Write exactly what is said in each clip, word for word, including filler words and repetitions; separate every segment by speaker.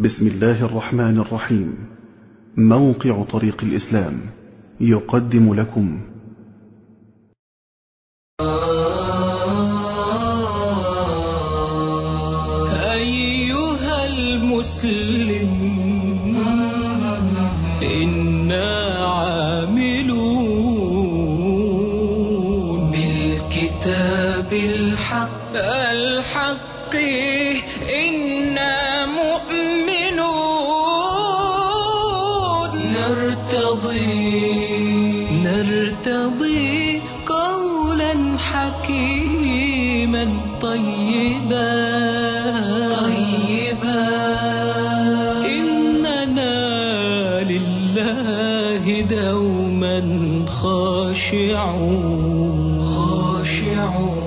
Speaker 1: بسم الله الرحمن الرحيم. موقع طريق الإسلام يقدم لكم
Speaker 2: أيها المسلم إنا عاملون بالكتاب الحق الحق إنا مؤمنون نرتضي نرتضي قولا حكيما طيبا طيبا إننا لله دوما خاشعون خاشعون.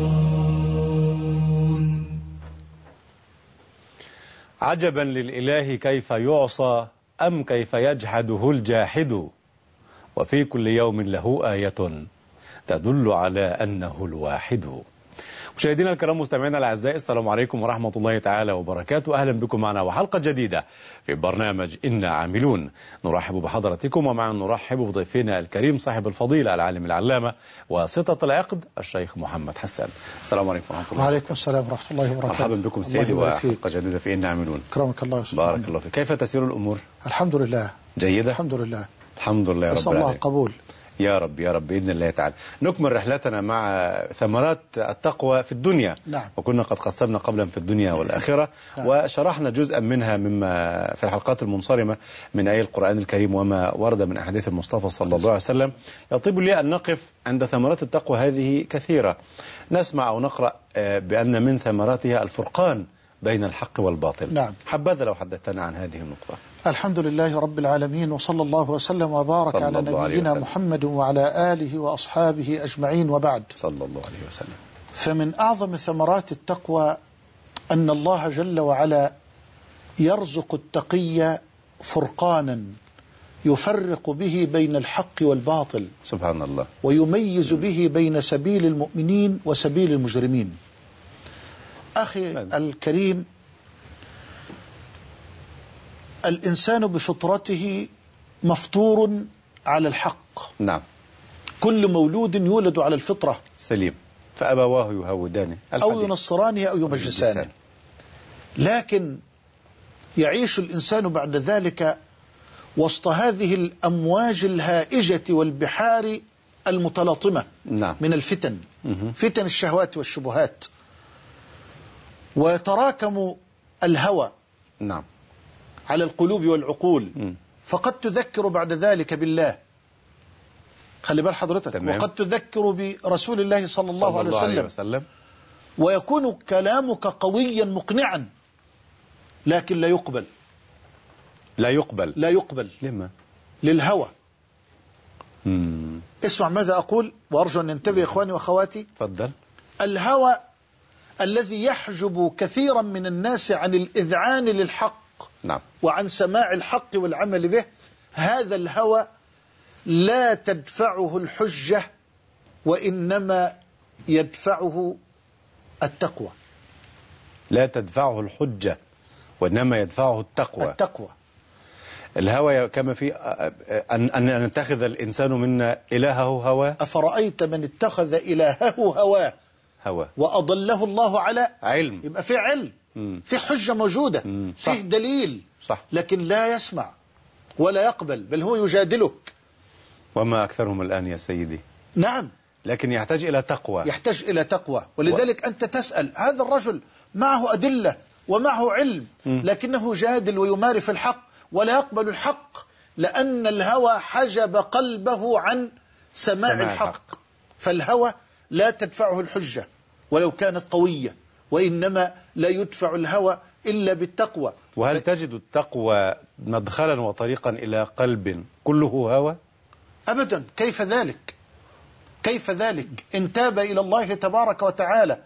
Speaker 3: عجبا للإله كيف يعصى أم كيف يجحده الجاحد، وفي كل يوم له آية تدل على أنه الواحد. مشاهدينا الكرام، مستمعينا الأعزاء، السلام عليكم ورحمة الله تعالى وبركاته. أهلا بكم معنا وحلقة جديدة في برنامج إنا عاملون. نرحب بحضراتكم ومعنا نرحب بضيفنا الكريم صاحب الفضيلة العالم العلامة وسطة العقد الشيخ محمد حسان. السلام عليكم ورحمة الله.
Speaker 4: وعليكم السلام ورحمة الله وبركاته.
Speaker 3: مرحبا بكم سيدي وحلقة جديدة في إنا عاملون.
Speaker 4: كرمك الله.
Speaker 3: بارك الله فيك. كيف تسير الأمور؟
Speaker 4: الحمد لله جيدة. الحمد لله
Speaker 3: الحمد لله يا رب
Speaker 4: العالمين. الله القبول
Speaker 3: يا رب يا رب بإذن الله تعالى. نكمل رحلتنا مع ثمرات التقوى في الدنيا.
Speaker 4: نعم.
Speaker 3: وكنا قد قسمنا قبلا في الدنيا والآخرة. نعم. وشرحنا جزءا منها مما في الحلقات المنصرمة من آية القرآن الكريم وما ورد من أحاديث المصطفى صلى الله عليه وسلم. يطيب لي أن نقف عند ثمرات التقوى، هذه كثيرة. نسمع أو نقرأ بأن من ثمراتها الفرقان بين الحق والباطل.
Speaker 4: نعم.
Speaker 3: حبذا لو حدثتنا عن هذه النقطة.
Speaker 4: الحمد لله رب العالمين، وصلى الله وسلم وبارك على نبينا محمد وعلى آله وأصحابه أجمعين، وبعد.
Speaker 3: صلى الله عليه وسلم.
Speaker 4: فمن أعظم ثمرات التقوى أن الله جل وعلا يرزق التقي فرقانا يفرق به بين الحق والباطل
Speaker 3: سبحان الله،
Speaker 4: ويميز به بين سبيل المؤمنين وسبيل المجرمين. أخي الكريم، الإنسان بفطرته مفطور على الحق.
Speaker 3: نعم.
Speaker 4: كل مولود يولد على الفطرة
Speaker 3: سليم، فأبواه يهودانه
Speaker 4: أو ينصرانه أو يمجسانه. لكن يعيش الإنسان بعد ذلك وسط هذه الأمواج الهائجة والبحار المتلاطمة.
Speaker 3: نعم.
Speaker 4: من الفتن،
Speaker 3: مه.
Speaker 4: فتن الشهوات والشبهات، ويتراكم الهوى.
Speaker 3: نعم.
Speaker 4: على القلوب والعقول.
Speaker 3: م.
Speaker 4: فقد تذكر بعد ذلك بالله، خلي بال حضرتك. تمام. وقد تذكر برسول الله صلى الله, صلى الله عليه, وسلم. عليه وسلم، ويكون كلامك قويا مقنعا، لكن لا يقبل.
Speaker 3: لا يقبل
Speaker 4: لا يقبل
Speaker 3: لما؟
Speaker 4: للهوى.
Speaker 3: مم.
Speaker 4: اسمع ماذا أقول، وأرجو أن ينتبه إخواني وأخواتي.
Speaker 3: تفضل.
Speaker 4: الهوى الذي يحجب كثيرا من الناس عن الإذعان للحق.
Speaker 3: نعم.
Speaker 4: وعن سماع الحق والعمل به. هذا الهوى لا تدفعه الحجة، وإنما يدفعه التقوى.
Speaker 3: لا تدفعه الحجة وإنما يدفعه التقوى.
Speaker 4: التقوى.
Speaker 3: الهوى كما في أن أن يتخذ الإنسان منا إلهه هواه.
Speaker 4: أفرأيت من اتخذ إلهه هواه
Speaker 3: هوى
Speaker 4: وأضله الله على
Speaker 3: علم.
Speaker 4: يبقى في علم،
Speaker 3: مم.
Speaker 4: في حجة موجودة،
Speaker 3: مم.
Speaker 4: فيه دليل،
Speaker 3: صح.
Speaker 4: لكن لا يسمع ولا يقبل، بل هو يجادلك. وما
Speaker 3: أكثرهم الآن يا سيدي.
Speaker 4: نعم.
Speaker 3: لكن يحتاج إلى تقوى.
Speaker 4: يحتاج إلى تقوى. ولذلك و... أنت تسأل هذا الرجل معه أدلة ومعه علم، م. لكنه جادل ويماري في الحق ولا يقبل الحق، لأن الهوى حجب قلبه عن سماع, سماع الحق. الحق. فالهوى لا تدفعه الحجة ولو كانت قوية، وإنما لا يدفع الهوى إلا بالتقوى.
Speaker 3: وهل ف... تجد التقوى مدخلا وطريقا إلى قلب كله هوى؟
Speaker 4: أبدا. كيف ذلك؟ كيف ذلك؟ إن تاب إلى الله تبارك وتعالى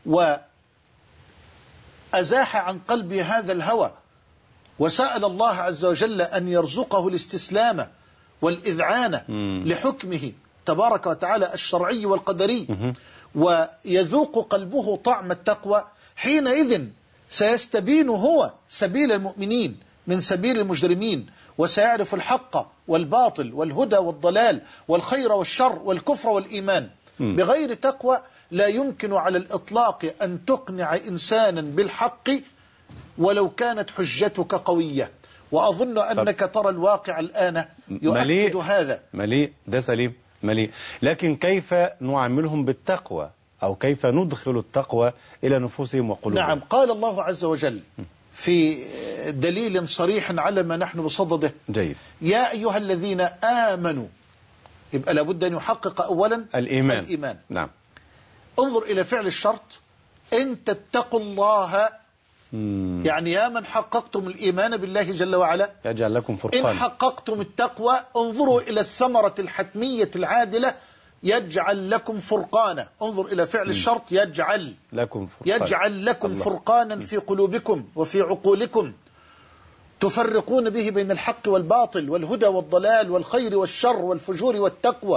Speaker 4: وأزاح عن قلبه هذا الهوى، وسأل الله عز وجل أن يرزقه الاستسلام والإذعان لحكمه تبارك وتعالى الشرعي والقدري، ويذوق قلبه طعم التقوى، حينئذ سيستبين هو سبيل المؤمنين من سبيل المجرمين، وسيعرف الحق والباطل والهدى والضلال والخير والشر والكفر والإيمان. م. بغير تقوى لا يمكن على الإطلاق أن تقنع إنسانا بالحق ولو كانت حجتك قوية. وأظن أنك ترى الواقع الآن يؤكد هذا.
Speaker 3: مليء، ده سليم، مليء. لكن كيف نعاملهم بالتقوى، أو كيف ندخل التقوى إلى نفوسهم وقلوبهم؟
Speaker 4: نعم، قال الله عز وجل في دليل صريح على ما نحن بصدده:
Speaker 3: جيد.
Speaker 4: يا أيها الذين آمنوا. يبقى لابد أن يحقق أولا
Speaker 3: الإيمان.
Speaker 4: الإيمان.
Speaker 3: نعم.
Speaker 4: انظر إلى فعل الشرط: إن تتقوا الله. مم. يعني يا من حققتم الإيمان بالله جل وعلا
Speaker 3: يجعل لكم فرقان.
Speaker 4: إن حققتم التقوى انظروا إلى الثمرة الحتمية العادلة: يجعل لكم فرقانا. انظر إلى فعل الشرط: يجعل
Speaker 3: لكم فرقان.
Speaker 4: يجعل لكم
Speaker 3: الله.
Speaker 4: فرقانا في قلوبكم وفي عقولكم تفرقون به بين الحق والباطل والهدى والضلال والخير والشر والفجور والتقوى.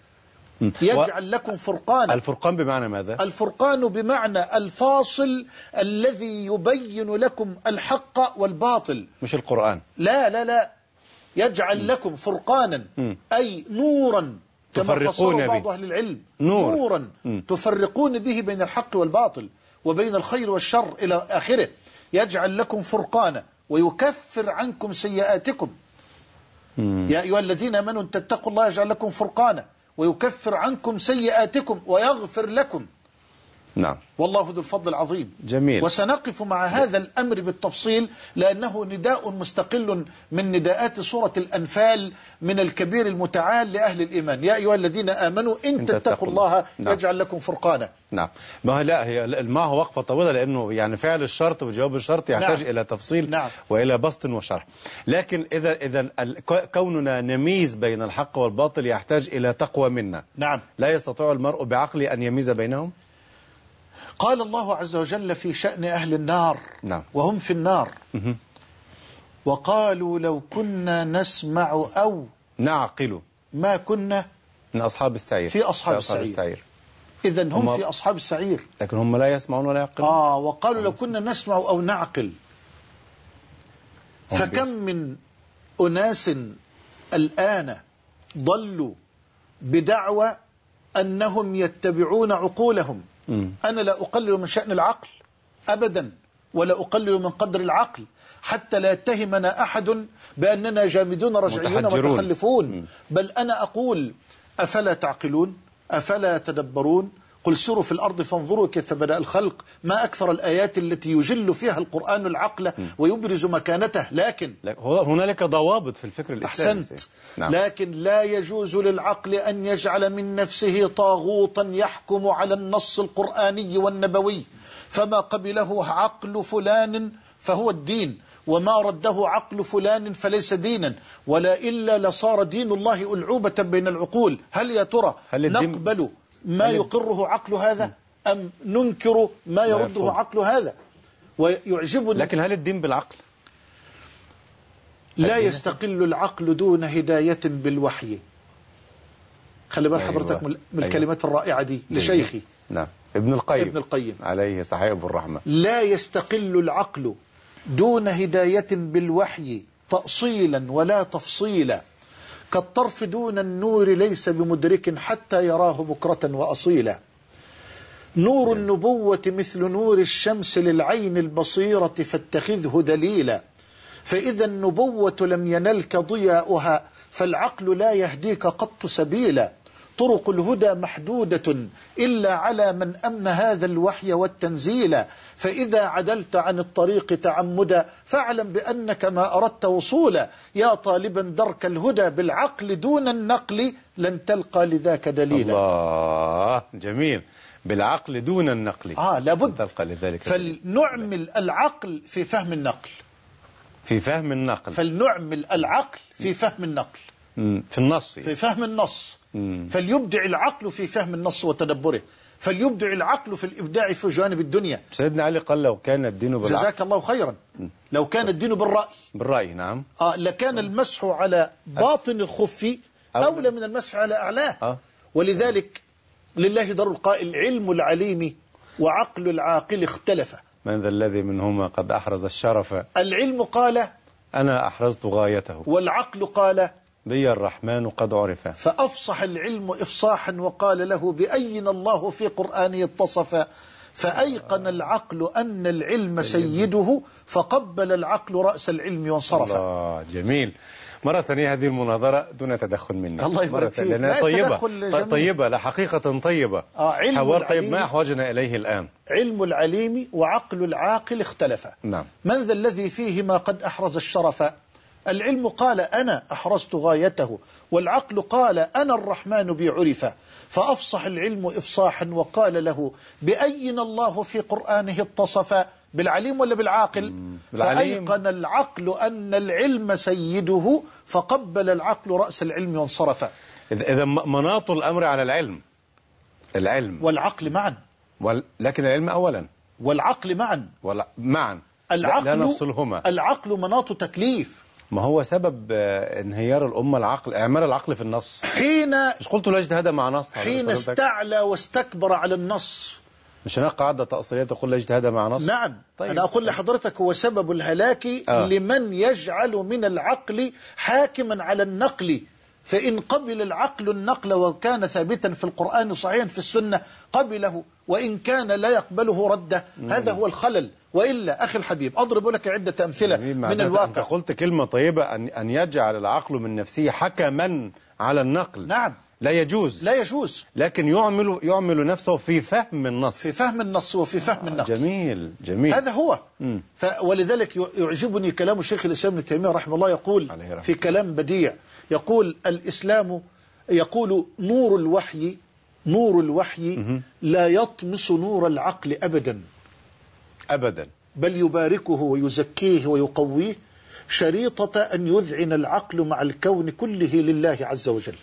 Speaker 4: يجعل لكم فرقانا.
Speaker 3: الفرقان بمعنى ماذا؟
Speaker 4: الفرقان بمعنى الفاصل الذي يبين لكم الحق والباطل،
Speaker 3: مش القرآن.
Speaker 4: لا لا لا يجعل م. لكم فرقانا م. أي نورا، كما فسره بعض أهل العلم.
Speaker 3: نور.
Speaker 4: نورا م. تفرقون به بين الحق والباطل وبين الخير والشر إلى آخره. يجعل لكم فرقانا ويكفر عنكم سيئاتكم. م. يا أيها الذين آمنوا إن تتقوا الله يجعل لكم فرقانا ويكفر عنكم سيئاتكم ويغفر لكم.
Speaker 3: نعم.
Speaker 4: والله ذو الفضل العظيم.
Speaker 3: جميل.
Speaker 4: وسنقف مع هذا الأمر بالتفصيل لأنه نداء مستقل من نداءات سورة الأنفال من الكبير المتعال لأهل الإيمان: يا أيها الذين آمنوا إن تتقوا الله يجعل لكم فرقانا.
Speaker 3: نعم. ما لا هي ما هو وقفة طويلة، لأنه يعني فعل الشرط وجواب الشرط يحتاج نعم. إلى تفصيل
Speaker 4: نعم.
Speaker 3: وإلى بسط وشرح. لكن إذا إذا كوننا نميز بين الحق والباطل يحتاج إلى تقوى منا.
Speaker 4: نعم.
Speaker 3: لا يستطيع المرء بعقله أن يميز بينهم.
Speaker 4: قال الله عز وجل في شأن أهل النار
Speaker 3: نعم.
Speaker 4: وهم في النار: وقالوا لو كنا نسمع أو
Speaker 3: نعقل
Speaker 4: ما كنا
Speaker 3: من أصحاب السعير.
Speaker 4: في أصحاب, أصحاب السعير, السعير. إذن هم, هم في أصحاب السعير،
Speaker 3: لكن هم لا يسمعون ولا يعقلون.
Speaker 4: آه وقالوا لو كنا نسمع أو نعقل. فكم من أناس الآن ضلوا بدعوى أنهم يتبعون عقولهم. م. أنا لا أقلل من شأن العقل أبدا، ولا أقلل من قدر العقل، حتى لا يتهمنا أحد بأننا جامدون رجعيون متخلفون. بل أنا أقول: أفلا تعقلون؟ أفلا تدبرون؟ قل سيروا في الأرض فانظروا كيف بدأ الخلق. ما أكثر الآيات التي يجل فيها القرآن العقل ويبرز مكانته. لكن
Speaker 3: هنالك ضوابط في الفكر الإسلامي.
Speaker 4: أحسنت. نعم. لكن لا يجوز للعقل أن يجعل من نفسه طاغوتا يحكم على النص القرآني والنبوي، فما قبله عقل فلان فهو الدين، وما رده عقل فلان فليس دينا، ولا إلا لصار دين الله ألعوبة بين العقول. هل يا ترى نقبل ما يقره عقل هذا أم ننكر ما يرده عقل هذا؟ ويعجبني،
Speaker 3: لكن هل الدين بالعقل؟
Speaker 4: لا يستقل العقل دون هداية بالوحي. خلي بال حضرتك أيوة. من الكلمات أيوة. الرائعة دي لشيخي
Speaker 3: نعم ابن القيم
Speaker 4: ابن القيم
Speaker 3: عليه صحيح الرحمة: لا
Speaker 4: يستقل العقل دون هداية بالوحي تأصيلا ولا تفصيلا، كالطرف دون النور ليس بمدرك حتى يراه بكرة وأصيلا. نور النبوة مثل نور الشمس للعين البصيرة فاتخذه دليلا، فإذا النبوة لم ينلك ضياؤها فالعقل لا يهديك قط سبيلا. طرق الهدى محدودة إلا على من أمن هذا الوحي والتنزيل، فإذا عدلت عن الطريق تعمدا فاعلم بأنك ما أردت وصولا. يا طالبا درك الهدى بالعقل دون النقل لن تلقى لذاك دليلا.
Speaker 3: الله جميل، بالعقل دون النقل
Speaker 4: آه لابد
Speaker 3: تلقى لذلك.
Speaker 4: فلنعمل العقل في فهم النقل
Speaker 3: في فهم النقل
Speaker 4: فلنعمل العقل في فهم النقل
Speaker 3: في النص
Speaker 4: في فهم النص. فليبدع العقل في فهم النص وتدبره، فليبدع العقل في الإبداع في جوانب الدنيا.
Speaker 3: سيدنا علي قال: لو كان الدين بالعقل.
Speaker 4: جزاك الله خيرا. لو كان الدين بالرأي
Speaker 3: بالرأي نعم
Speaker 4: آه لكان المسح على باطن الخف أولى من المسح على أعلاه. آه. ولذلك لله در القائل: علم العليم وعقل العاقل اختلف،
Speaker 3: من ذا الذي منهما قد أحرز الشرف.
Speaker 4: العلم قال
Speaker 3: أنا أحرزت غايته،
Speaker 4: والعقل قال
Speaker 3: بي الرحمن قد عرف.
Speaker 4: فأفصح العلم إفصاحا وقال له بأين الله في قرآنه اتصف. فأيقن العقل أن العلم سيده فقبل العقل رأس العلم وانصرف.
Speaker 3: الله جميل. مرة ثانية هذه المناظرة دون تدخل مني.
Speaker 4: الله يبارك فيك.
Speaker 3: لأنها طيبة طيبة لا حقيقة طيبة.
Speaker 4: آه
Speaker 3: حوار طيب ما أحوجنا إليه الآن.
Speaker 4: علم العليم وعقل العاقل اختلفا.
Speaker 3: نعم.
Speaker 4: من ذا الذي فيهما قد أحرز الشرف؟ العلم قال أنا أحرزت غايته، والعقل قال أنا الرحمن بي عرف. فأفصح العلم إفصاحا وقال له بأين الله في قرآنه اتصف. بالعليم ولا بالعاقل؟ فأيقن العقل أن العلم سيده فقبل العقل رأس العلم وانصرف.
Speaker 3: إذا مناط الأمر على العلم، العلم
Speaker 4: والعقل معا،
Speaker 3: وال... لكن العلم أولا
Speaker 4: والعقل معا
Speaker 3: ولا... معا
Speaker 4: العقل
Speaker 3: لا نفصلهما.
Speaker 4: العقل مناط تكليف.
Speaker 3: ما هو سبب انهيار الأمة العقل، إعمال العقل في النص.
Speaker 4: حين
Speaker 3: مش قلت لا اجتهاد مع نص،
Speaker 4: حين استعلى واستكبر على النص.
Speaker 3: مش هناك قاعدة تأصيلية تقول لا اجتهاد مع نص؟
Speaker 4: نعم.
Speaker 3: طيب.
Speaker 4: أنا أقول لحضرتك هو سبب الهلاك آه. لمن يجعل من العقل حاكما على النقل. فإن قبل العقل النقل وكان ثابتا في القرآن صحيحا في السنة قبله، وإن كان لا يقبله رده. هذا هو الخلل. وإلا أخي الحبيب أضرب لك عدة أمثلة من الواقع.
Speaker 3: أنت قلت كلمة طيبة، أن أن يجعل العقل من نفسه حكما على النقل.
Speaker 4: نعم.
Speaker 3: لا يجوز.
Speaker 4: لا يجوز.
Speaker 3: لكن يعمل يعمل نفسه في فهم النص.
Speaker 4: في فهم النص وفي فهم النقل.
Speaker 3: جميل جميل.
Speaker 4: هذا هو. ف ولذلك يعجبني كلام الشيخ الإسلام ابن تيمية رحمه الله، يقول في كلام بديع، يقول الإسلام يقول نور الوحي نور الوحي لا يطمس نور العقل أبدا
Speaker 3: أبدا، بل
Speaker 4: يباركه ويزكيه ويقويه شريطة أن يذعن العقل مع الكون كله لله عز وجل.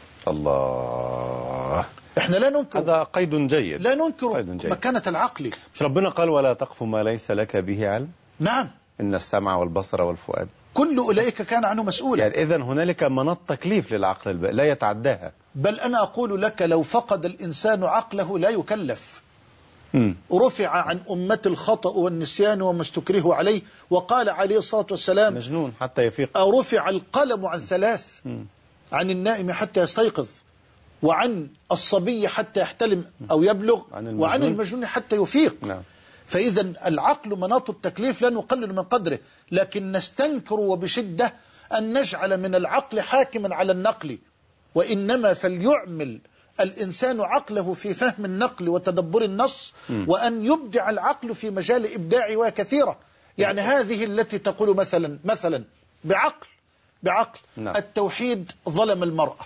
Speaker 3: الله.
Speaker 4: احنا لا ننكر،
Speaker 3: هذا قيد جيد،
Speaker 4: لا ننكر مكانة العقل.
Speaker 3: مش ربنا قال ولا تقف ما ليس لك به علم؟
Speaker 4: نعم.
Speaker 3: إن السمع والبصر والفؤاد
Speaker 4: كل أولئك كان عنه مسؤولا.
Speaker 3: يعني إذن هنالك مناط تكليف للعقل لا يتعداها.
Speaker 4: بل أنا أقول لك لو فقد الإنسان عقله لا يكلف. م. رفع عن أمة الخطأ والنسيان وما استكره عليه، وقال عليه الصلاة والسلام
Speaker 3: مجنون حتى يفيق.
Speaker 4: أو رفع القلم عن ثلاث: م. عن النائم حتى يستيقظ، وعن الصبي حتى يحتلم أو يبلغ، عن المجنون. وعن المجنون حتى يفيق. نعم. فإذا العقل مناط التكليف لا نقلل من قدره، لكن نستنكر وبشدة أن نجعل من العقل حاكما على النقل، وإنما فليعمل الإنسان عقله في فهم النقل وتدبر النص، م. وأن يبدع العقل في مجال إبداعه وكثيرة. يعني هذه التي تقول مثلا مثلا بعقل بعقل نعم. التوحيد ظلم المرأة.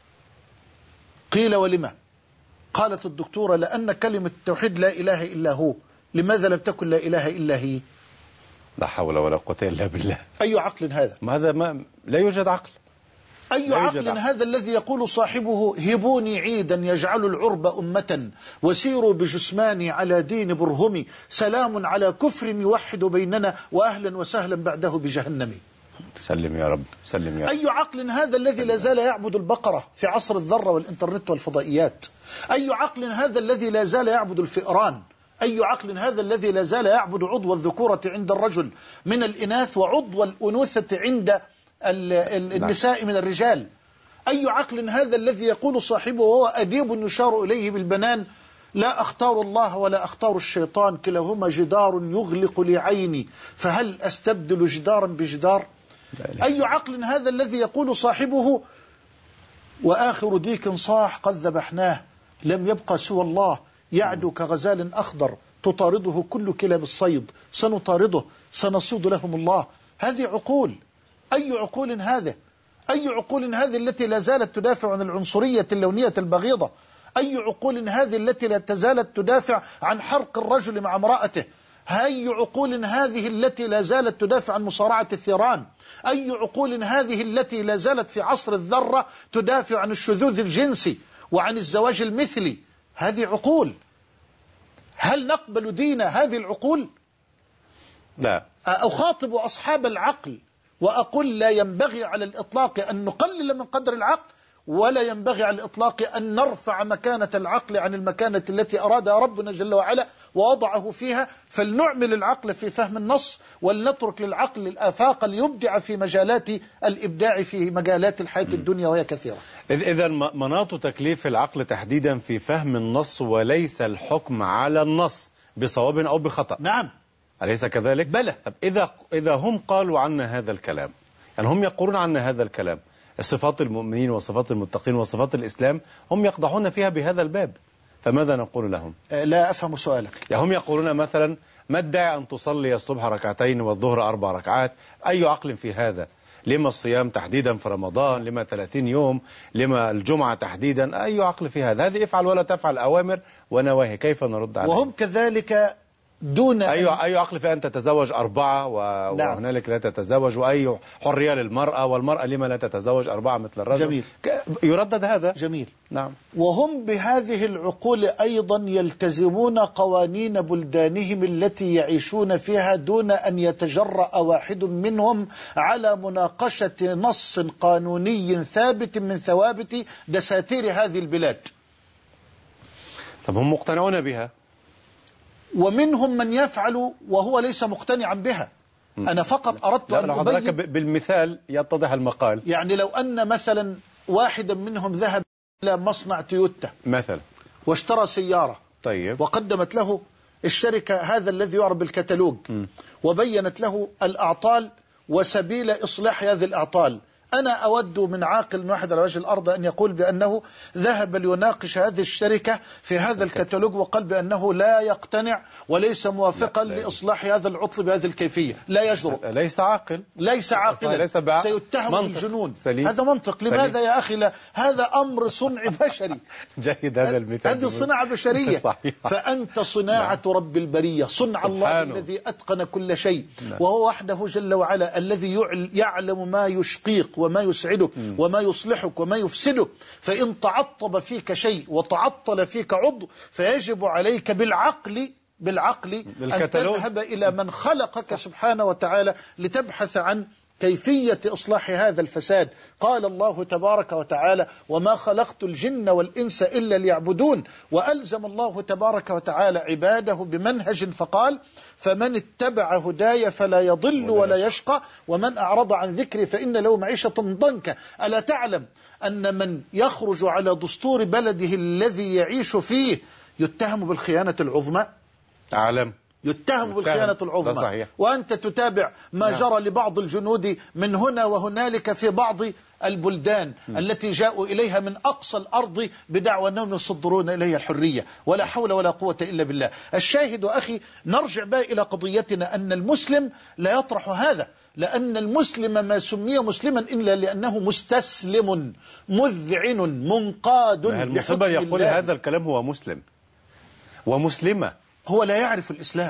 Speaker 4: قيل ولما؟ قالت الدكتورة لأن كلمة التوحيد لا إله إلا هو. لماذا لم تكن لا إله إلا هي؟
Speaker 3: لا حول ولا قوة إلا بالله.
Speaker 4: أي عقل هذا؟
Speaker 3: هذا ما لا يوجد عقل.
Speaker 4: أي عقل هذا الذي يقول صاحبه هبوني عيدا يجعل العرب أمة وسيروا بجسماني على دين برهمي سلام على كفر يوحد بيننا وأهلا وسهلا بعده بجهنم.
Speaker 3: سلم يا رب سلم يا رب.
Speaker 4: أي عقل هذا الذي لا زال يعبد البقرة في عصر الذرة والإنترنت والفضائيات؟ أي عقل هذا الذي لا زال يعبد الفئران؟ أي عقل هذا الذي لا زال يعبد عضو الذكورة عند الرجل من الإناث وعضو الأنوثة عند النساء من الرجال؟ أي عقل هذا الذي يقول صاحبه وهو أديب يشار إليه بالبنان لا أختار الله ولا أختار الشيطان كلاهما جدار يغلق لي عيني فهل أستبدل جدارا بجدار؟ أي عقل هذا الذي يقول صاحبه وآخر ديك صاح قد ذبحناه لم يبقى سوى الله يعدو كغزال أخضر تطارده كل كلاب الصيد سنطارده سنصيد لهم الله. هذه عقول. أي عقول هذا؟ أي عقول هذه التي لا زالت تدافع عن العنصرية اللونية البغيضة؟ أي عقول هذه التي لا تزالت تدافع عن حرق الرجل مع امرأته؟ أي عقول هذه التي لا زالت تدافع عن مصارعة الثيران؟ أي عقول هذه التي لا زالت في عصر الذرة تدافع عن الشذوذ الجنسي وعن الزواج المثلي؟ هذه عقول. هل نقبل دين هذه العقول؟
Speaker 3: لا.
Speaker 4: أخاطب أصحاب العقل وأقول لا ينبغي على الإطلاق أن نقلل من قدر العقل، ولا ينبغي على الإطلاق أن نرفع مكانة العقل عن المكانة التي أرادها ربنا جل وعلا ووضعه فيها، فلنعمل العقل في فهم النص ولنترك للعقل الآفاق ليبدع في مجالات الإبداع في مجالات الحياة الدنيا وهي كثيرة.
Speaker 3: إذا مناط تكليف العقل تحديدا في فهم النص وليس الحكم على النص بصواب أو بخطأ.
Speaker 4: نعم،
Speaker 3: أليس كذلك؟
Speaker 4: بلى.
Speaker 3: طب إذا إذا هم قالوا عنا هذا الكلام، يعني هم يقولون عنا هذا الكلام، صفات المؤمنين وصفات المتقين وصفات الإسلام هم يقضحون فيها بهذا الباب، فماذا نقول لهم؟
Speaker 4: لا أفهم سؤالك.
Speaker 3: يعني هم يقولون مثلا ما الداعي أن تصلي الصبح ركعتين والظهر أربع ركعات؟ أي عقل في هذا؟ لما الصيام تحديدا في رمضان؟ لما ثلاثين يوم؟ لما الجمعة تحديدا؟ أي عقل في هذا؟ هذه افعل ولا تفعل أوامر ونواهي، كيف نرد عليهم؟
Speaker 4: وهم كذلك دون
Speaker 3: أي أي عقل في أن تتزوج أربعة و... نعم. وهنالك لا تتزوج، وأي حرية للمرأة، والمرأة لما لا تتزوج أربعة مثل الرجل؟
Speaker 4: جميل.
Speaker 3: ك... يردد هذا.
Speaker 4: جميل.
Speaker 3: نعم.
Speaker 4: وهم بهذه العقول أيضا يلتزمون قوانين بلدانهم التي يعيشون فيها دون أن يتجرأ واحد منهم على مناقشة نص قانوني ثابت من ثوابت دساتير هذه البلاد.
Speaker 3: طب هم مقتنعون بها،
Speaker 4: ومنهم من يفعل وهو ليس مقتنعا بها. أنا فقط أردت أن أبين
Speaker 3: بالمثال يتضح المقال.
Speaker 4: يعني لو أن مثلا واحدا منهم ذهب إلى مصنع تويوتا
Speaker 3: مثلا
Speaker 4: واشترى سيارة،
Speaker 3: طيب،
Speaker 4: وقدمت له الشركة هذا الذي يعرف بالكتالوج، م. وبينت له الأعطال وسبيل إصلاح هذه الأعطال، أنا أود من عاقل واحد على وجه الأرض أن يقول بأنه ذهب ليناقش هذه الشركة في هذا الكتالوج وقال بأنه لا يقتنع وليس موافقا لا لا لإصلاح هذا العطل بهذه الكيفية، لا يجرؤ،
Speaker 3: ليس عاقل،
Speaker 4: ليس عاقلا، سيتهم بالجنون. هذا منطق. لماذا سليم. يا أخي لا، هذا أمر صنع بشري.
Speaker 3: جيد هذا المثال.
Speaker 4: هذه صناعة بشرية. فأنت صناعة نعم. رب البرية، صنع الله الذي أتقن كل شيء، نعم. وهو وحده جل وعلا الذي يعلم ما يشقيق وما يسعدك وما يصلحك وما يفسدك. فإن تعطب فيك شيء وتعطل فيك عضو فيجب عليك بالعقل بالعقل أن تذهب إلى من خلقك سبحانه وتعالى لتبحث عن كيفية إصلاح هذا الفساد. قال الله تبارك وتعالى: وما خلقت الجن والإنس إلا ليعبدون. وألزم الله تبارك وتعالى عباده بمنهج فقال: فمن اتبع هداي فلا يضل ولا يشقى ومن أعرض عن ذكري فإن له معيشة ضنكا. ألا تعلم أن من يخرج على دستور بلده الذي يعيش فيه يتهم بالخيانة العظمى؟
Speaker 3: أعلم،
Speaker 4: يتهم بالخيانة العظمى. وأنت تتابع ما نعم. جرى لبعض الجنود من هنا وهنالك في بعض البلدان م. التي جاءوا إليها من أقصى الأرض بدعوى أنهم يصدرون إليها الحرية. ولا حول ولا قوة إلا بالله. الشاهد أخي، نرجع بقى إلى قضيتنا، أن المسلم لا يطرح هذا، لأن المسلم ما سمي مسلما إلا لأنه مستسلم مذعن منقاد
Speaker 3: لحكم الله. يقول هذا الكلام هو مسلم ومسلمة، هو
Speaker 4: لا يعرف الإسلام،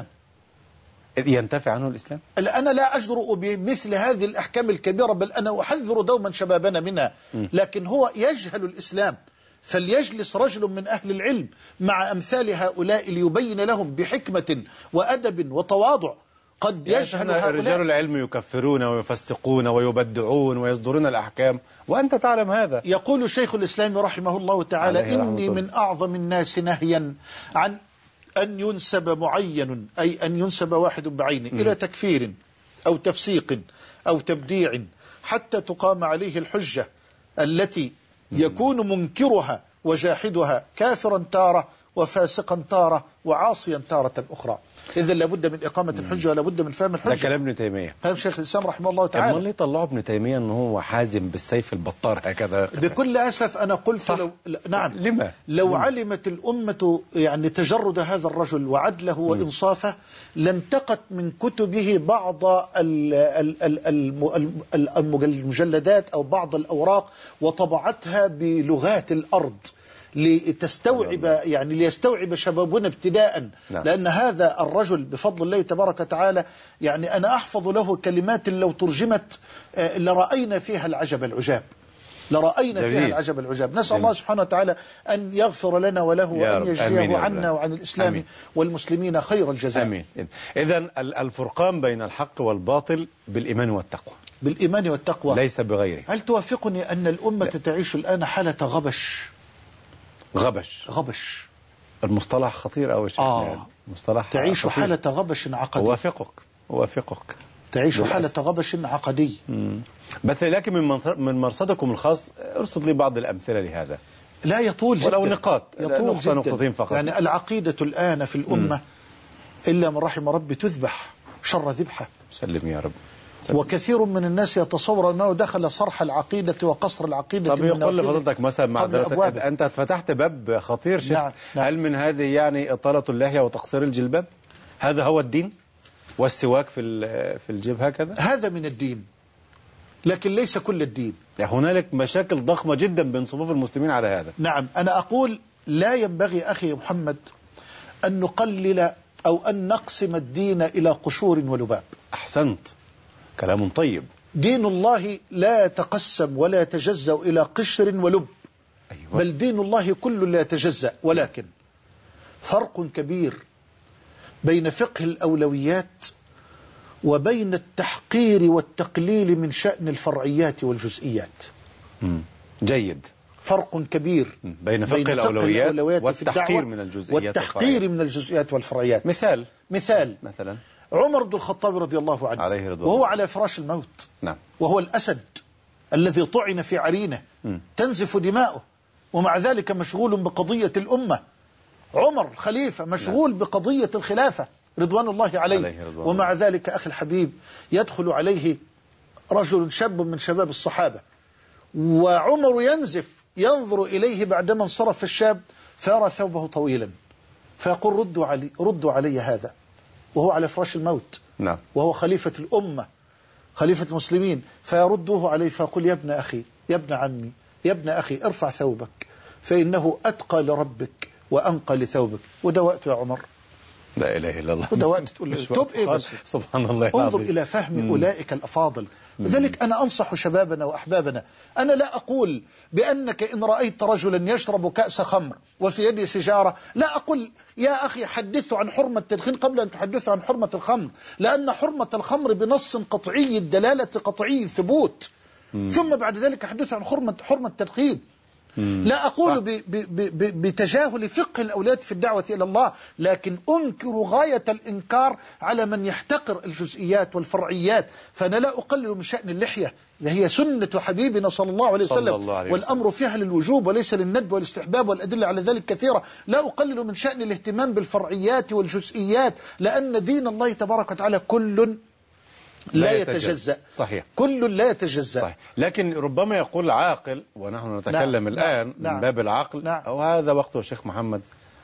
Speaker 3: ينتفع عنه الإسلام.
Speaker 4: أنا لا أجرؤ بمثل هذه الأحكام الكبيرة، بل أنا أحذر دوما شبابنا منها، لكن هو يجهل الإسلام. فليجلس رجل من أهل العلم مع أمثال هؤلاء ليبين لهم بحكمة وأدب وتواضع. قد يجهل هؤلاء.
Speaker 3: رجال العلم يكفرون ويفسقون ويبدعون ويصدرون الأحكام وأنت تعلم هذا.
Speaker 4: يقول شيخ الإسلام رحمه الله تعالى: إني من أعظم الناس نهيا عن أن ينسب معين، أي أن ينسب واحد بعينه م. إلى تكفير أو تفسيق أو تبديع حتى تقام عليه الحجة التي يكون منكرها وجاحدها كافرا تارة وفاسقا تارة وعاصيا تارة أخرى. إذا لابد من إقامة الحجة ولا بد من فهم الحجة.
Speaker 3: ده كلام ابن تيمية،
Speaker 4: كلام شيخ الإسلام رحمه الله تعالى.
Speaker 3: أما اللي طلعوا ابن تيمية أنه هو حازم بالسيف البطار هكذا.
Speaker 4: بكل أسف أنا قلت لو نعم
Speaker 3: لما؟
Speaker 4: لو
Speaker 3: لما؟
Speaker 4: علمت الأمة يعني تجرد هذا الرجل وعدله م. وإنصافه لانتقت من كتبه بعض المجلدات أو بعض الأوراق وطبعتها بلغات الأرض لتستوعب يعني ليستوعب شبابنا ابتداء. نعم. لأن هذا الرجل بفضل الله تبارك وتعالى يعني أنا أحفظ له كلمات لو ترجمت لرأينا فيها العجب العجاب، لرأينا جميل. فيها العجب العجاب. نسأل جميل. الله سبحانه وتعالى أن يغفر لنا وله وأن يجزيه عنا وعن الإسلام أمين. والمسلمين خير الجزاء.
Speaker 3: أمين. إذن الفرقان بين الحق والباطل بالإيمان والتقوى،
Speaker 4: بالإيمان والتقوى
Speaker 3: ليس بغيره.
Speaker 4: هل توافقني أن الأمة لا. تعيش الآن حالة غبش؟
Speaker 3: غبش
Speaker 4: غبش
Speaker 3: المصطلح خطير أوي شيخ.
Speaker 4: آه.
Speaker 3: مصطلح
Speaker 4: تعيش
Speaker 3: خطير.
Speaker 4: حالة غبش عقدي.
Speaker 3: أوافقك أوافقك
Speaker 4: تعيش
Speaker 3: للأسف.
Speaker 4: حالة غبش عقدي.
Speaker 3: مم. بس لكن من منظر- من مرصدكم الخاص ارصد لي بعض الأمثلة لهذا.
Speaker 4: لا يطول جدا.
Speaker 3: ولو نقاط
Speaker 4: يطول
Speaker 3: نقطة
Speaker 4: جدا.
Speaker 3: نقطتين فقط.
Speaker 4: يعني العقيدة الآن في الأمة إلا من رحم ربي تذبح شر ذبحة.
Speaker 3: سلم يا رب. سلم.
Speaker 4: وكثير من الناس يتصور أنه دخل صرح العقيدة وقصر العقيدة.
Speaker 3: طب
Speaker 4: من
Speaker 3: يقول
Speaker 4: نوافذ
Speaker 3: لفضلتك مثلا مع
Speaker 4: قبل
Speaker 3: حضرتك
Speaker 4: أبوابه.
Speaker 3: أنت فتحت باب خطير شيخ.
Speaker 4: نعم. نعم.
Speaker 3: هل من هذه يعني إطالة اللحية وتقصير الجلباب؟ هذا هو الدين؟ والسواك في ال- في الجيب هكذا؟
Speaker 4: هذا من الدين لكن ليس كل الدين.
Speaker 3: يعني هنالك مشاكل ضخمة جدا بين صفوف المسلمين على هذا.
Speaker 4: نعم. أنا أقول لا ينبغي أخي محمد أن نقلل أو أن نقسم الدين إلى قشور ولباب.
Speaker 3: أحسنت، كلام طيب.
Speaker 4: دين الله لا يتقسم ولا يتجزأ إلى قشر ولب.
Speaker 3: أيوة.
Speaker 4: بل دين الله كل لا يتجزأ، ولكن فرق كبير بين فقه الأولويات وبين التحقير والتقليل من شأن الفرعيات والجزئيات.
Speaker 3: مم. جيد.
Speaker 4: فرق كبير
Speaker 3: بين فقه الأولويات والتحقير من الجزئيات
Speaker 4: والتحقير من الجزئيات والفرعيات.
Speaker 3: مثال
Speaker 4: مثال
Speaker 3: مثلا
Speaker 4: عمر بن الخطاب رضي الله عنه
Speaker 3: عليه رضوان
Speaker 4: وهو
Speaker 3: الله.
Speaker 4: على فراش الموت،
Speaker 3: نعم.
Speaker 4: وهو الأسد الذي طعن في عرينه
Speaker 3: م.
Speaker 4: تنزف دماؤه، ومع ذلك مشغول بقضية الأمة. عمر خليفة مشغول نعم. بقضية الخلافة رضوان الله عليه, عليه رضوان ومع الله. ذلك أخي الحبيب يدخل عليه رجل شاب من شباب الصحابة، وعمر ينزف ينظر إليه بعدما انصرف الشاب فيرى ثوبه طويلا، فيقول ردوا علي, ردوا علي هذا، وهو على فراش الموت.
Speaker 3: نعم.
Speaker 4: وهو خليفة الأمة خليفة المسلمين، فيرده عليه فيقول يا ابن أخي يا ابن عمي يا ابن أخي ارفع ثوبك فإنه أتقى لربك وأنقى لثوبك. ودوقت يا عمر.
Speaker 3: لا إله إلا الله.
Speaker 4: ودوقت تقول له توب إيه بس.
Speaker 3: سبحان الله
Speaker 4: انظر
Speaker 3: العظيم.
Speaker 4: إلى فهم
Speaker 3: مم.
Speaker 4: أولئك الأفاضل. لذلك أنا أنصح شبابنا وأحبابنا، أنا لا أقول بأنك إن رأيت رجلا يشرب كأس خمر وفي يده سيجارة لا أقول يا أخي حدثوا عن حرمة التدخين قبل أن تحدثوا عن حرمة الخمر، لأن حرمة الخمر بنص قطعي الدلالة قطعي الثبوت. مم. ثم بعد ذلك حدثوا عن حرمة حرمة التدخين. لا أقول ب ب ب بتجاهل فقه الأولاد في الدعوة إلى الله، لكن أنكر غاية الإنكار على من يحتقر الجزئيات والفرعيات. فأنا لا أقلل من شأن اللحية، هي سنة حبيبنا صلى الله عليه وسلم، الله عليه والأمر فيها للوجوب وليس للندب والاستحباب، والأدلة على ذلك كثيرة. لا أقلل من شأن الاهتمام بالفرعيات والجزئيات، لأن دين الله تبارك وتعالى كل لا, لا يتجزأ.
Speaker 3: صحيح.
Speaker 4: كل لا يتجزأ. صحيح.
Speaker 3: لكن ربما يقول عاقل، ونحن نتكلم نعم. الآن نعم. من باب العقل نعم. أو هذا وقته شيخ محمد،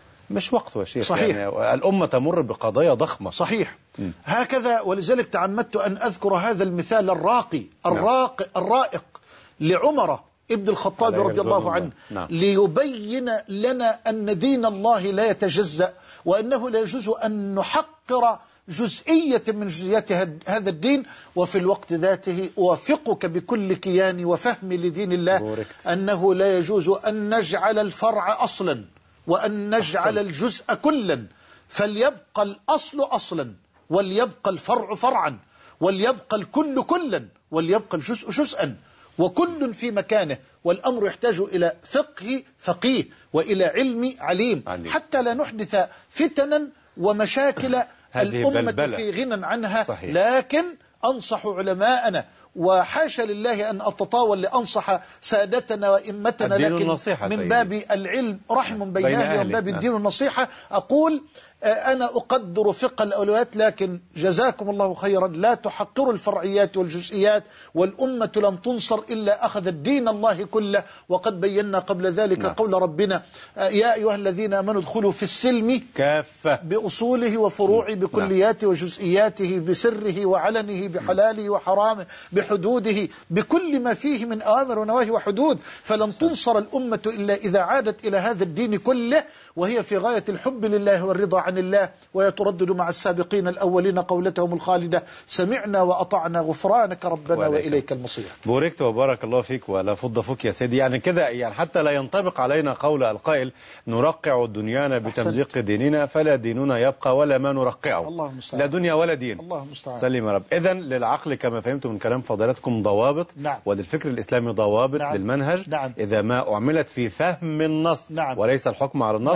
Speaker 3: مش وقته يا شيخ.
Speaker 4: صحيح.
Speaker 3: يعني الأمة تمر بقضايا ضخمة.
Speaker 4: صحيح. م. هكذا، ولذلك تعمدت أن أذكر هذا المثال الراقي الراقي نعم. الرائق لعمر ابن الخطاب رضي الله عنه نعم. ليبين لنا أن دين الله لا يتجزأ، وأنه لا يجوز أن نحقر جزئية من جزئيات هذا الدين. وفي الوقت ذاته أوافقك بكل كياني وفهمي لدين الله بوركت. أنه لا يجوز أن نجعل الفرع أصلا وأن نجعل أحسن. الجزء كلا، فليبقى الأصل أصلا وليبقى الفرع فرعا وليبقى الكل كلا وليبقى الجزء جزءا، وكل في مكانه. والأمر يحتاج إلى فقه فقيه وإلى علم عليم، عليم حتى لا نحدث فتنا ومشاكل الأمة في غنى عنها. صحيح. لكن أنصح علماءنا، وحاشا لله أن أتطاول لأنصح سادتنا وإمتنا، لكن من باب العلم رحم بين أهلي ومن باب الدين والنصيحة أقول أنا أقدر فقه الأولويات، لكن جزاكم الله خيرا لا تحقروا الفرعيات والجزئيات، والأمة لم تنصر إلا أخذ الدين الله كله. وقد بينا قبل ذلك نعم. قول ربنا يا أيها الذين آمنوا ادخلوا في السلم
Speaker 3: كافة
Speaker 4: بأصوله وفروعه بكلياته وجزئياته بسره وعلنه بحلاله وحرامه بحدوده بكل ما فيه من أوامر ونواهي وحدود. فلن تنصر الأمة إلا إذا عادت إلى هذا الدين كله، وهي في غاية الحب لله والرضا عن الله، ويتردد مع السابقين الأولين قولتهم الخالدة سمعنا وأطعنا غفرانك ربنا وليك. وإليك المصير.
Speaker 3: بوركت وبارك الله فيك ولا فض فك يا سيدي. يعني كده يعني حتى لا ينطبق علينا قول القائل نرقع دنيانا بتمزيق أحسنت. ديننا فلا ديننا يبقى ولا ما نرقعه. الله المستعان. لا دنيا ولا دين. الله المستعان. سلم يا رب. إذن للعقل كما فهمت من كلام فضيلتكم ضوابط نعم. وللفكر الإسلامي ضوابط نعم. للمنهج نعم. إذا ما أعملت في فهم النص نعم. وليس الحكم على النص نعم.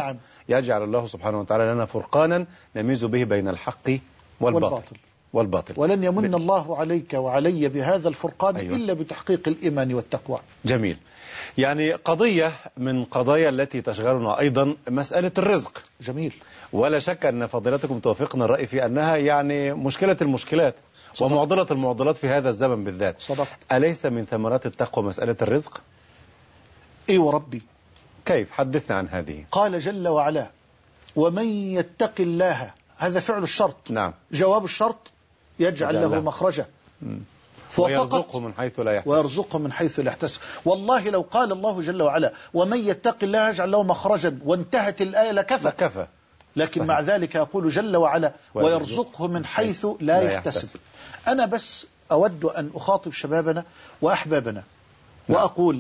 Speaker 3: يجعل الله سبحانه وتعالى لنا فرقانا نميز به بين الحق والباطل
Speaker 4: والباطل.
Speaker 3: والباطل.
Speaker 4: ولن يمن الله عليك وعلي بهذا الفرقان أيوة. إلا بتحقيق الإيمان والتقوى.
Speaker 3: جميل. يعني قضية من قضايا التي تشغلنا أيضا مسألة الرزق.
Speaker 4: جميل.
Speaker 3: ولا شك أن فضيلتكم توافقنا الرأي في أنها يعني مشكلة المشكلات صدقت. ومعضلة المعضلات في هذا الزمن بالذات.
Speaker 4: صدقت.
Speaker 3: أليس من ثمرات التقوى مسألة الرزق؟
Speaker 4: إي وربي.
Speaker 3: كيف؟ حدثنا عن هذه.
Speaker 4: قال جل وعلا: ومن يتق الله، هذا فعل الشرط.
Speaker 3: نعم.
Speaker 4: جواب الشرط: يجعل له, له مخرجا
Speaker 3: ويرزقه من حيث لا يحتسب
Speaker 4: ويرزقه من حيث لا يحتسب. والله لو قال الله جل وعلا: ومن يتق الله يجعل له مخرجا، وانتهت الآية لكفى.
Speaker 3: لكفى.
Speaker 4: لكن
Speaker 3: صحيح.
Speaker 4: مع ذلك يقول جل وعلا: ويرزقه من حيث لا, لا يحتسب. يحتسب. أنا بس أود أن أخاطب شبابنا وأحبابنا نعم. وأقول: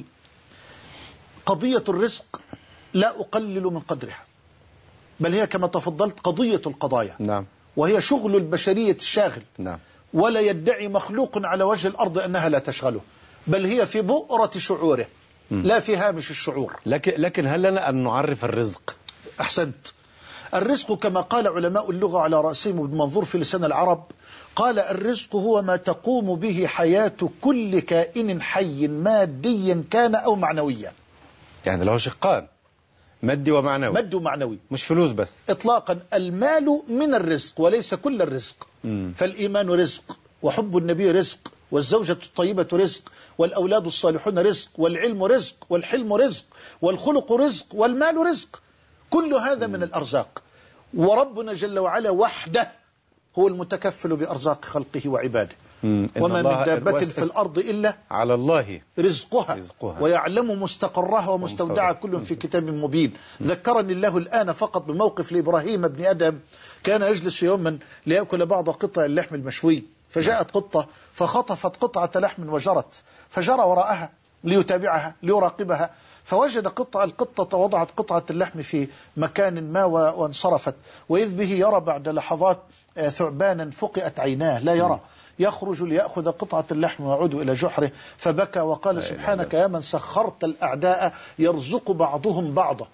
Speaker 4: قضية الرزق لا أقلل من قدرها، بل هي كما تفضلت قضية القضايا.
Speaker 3: نعم.
Speaker 4: وهي شغل البشرية الشاغل.
Speaker 3: نعم.
Speaker 4: ولا يدعي مخلوق على وجه الأرض أنها لا تشغله، بل هي في بؤرة شعوره م. لا في هامش الشعور.
Speaker 3: لكن, لكن هل لنا أن نعرف الرزق؟
Speaker 4: أحسنت. الرزق كما قال علماء اللغة على رأسهم ابن منظور في لسان العرب، قال: الرزق هو ما تقوم به حياة كل كائن حي ماديا كان أو معنويا.
Speaker 3: يعني له شقان، مادي ومعنوي.
Speaker 4: مادي ومعنوي،
Speaker 3: مش فلوس بس
Speaker 4: إطلاقا. المال من الرزق وليس كل الرزق. م. فالإيمان رزق، وحب النبي رزق، والزوجة الطيبة رزق، والأولاد الصالحون رزق، والعلم رزق، والحلم رزق، والخلق رزق، والمال رزق. كل هذا م. من الأرزاق. وربنا جل وعلا وحده هو المتكفل بأرزاق خلقه وعباده. وما من دابة في الأرض إلا
Speaker 3: على الله
Speaker 4: رزقها, رزقها ويعلم مستقرها ومستودعها كل في كتاب مبين. ذكرني الله الآن فقط بموقف لإبراهيم بن أدهم، كان يجلس يوما ليأكل بعض قطع اللحم المشوي، فجاءت قطة فخطفت قطعة لحم وجرت، فجرى وراءها ليتابعها ليراقبها، فوجد قطعة القطة وضعت قطعة اللحم في مكان ما وانصرفت، وإذ به يرى بعد لحظات ثعبانا فقئت عيناه لا يرى، يخرج ليأخذ قطعة اللحم ويعود إلى جحره، فبكى وقال: سبحانك يا من سخرت الأعداء يرزق بعضهم بعضا.